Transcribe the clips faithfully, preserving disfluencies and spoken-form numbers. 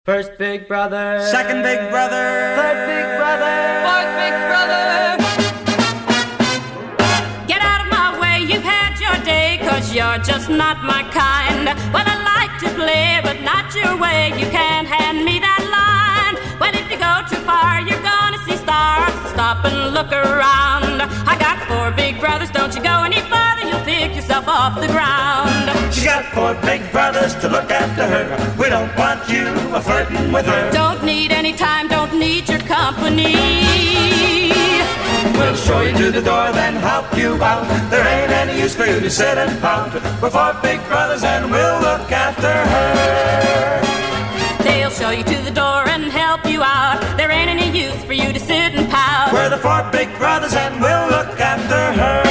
First big brother, second big brother, third big brother, fourth big brother. Get out of my way, you've had your day, cause you're just not my kind. Well, I like to play, but not your way, you can't hand me that line. Well, if you go too far, you're gonna see stars. Stop and look around. I got four big brothers, don't you go any further, you'll pick yourself off the ground. She got four big brothers to look after her. We don't want you a flirting with her. Don't need any time, don't need your company. We'll show you to the door, then help you out. There ain't any use for you to sit and pout. We're four big brothers and we'll look after her. They'll show you to the door and help you out. There ain't any use for you to sit and pout. We're the four big brothers and we'll look after her.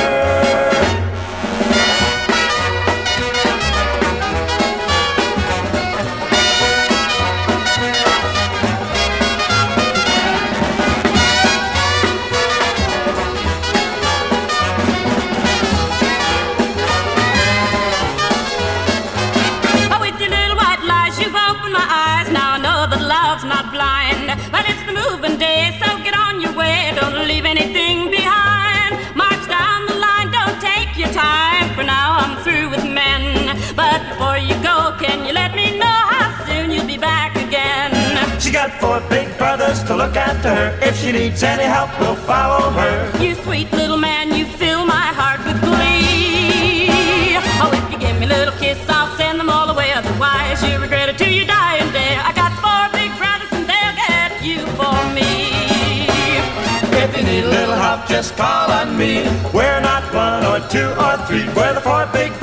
Not blind, but it's the moving day, so get on your way, don't leave anything behind. March down the line, don't take your time, for now I'm through with men. But before you go, can you let me know how soon you'll be back again? She got four big brothers to look after her. If she needs any help, we'll follow her. You sweet little man, you fill my heart with glee. Oh, if you give me a little kiss, I'll send them all away, otherwise you regret it till you die and day. I got four big brothers and they'll get you for me. If you need a little help, just call on me. We're not one or two or three, we're the four big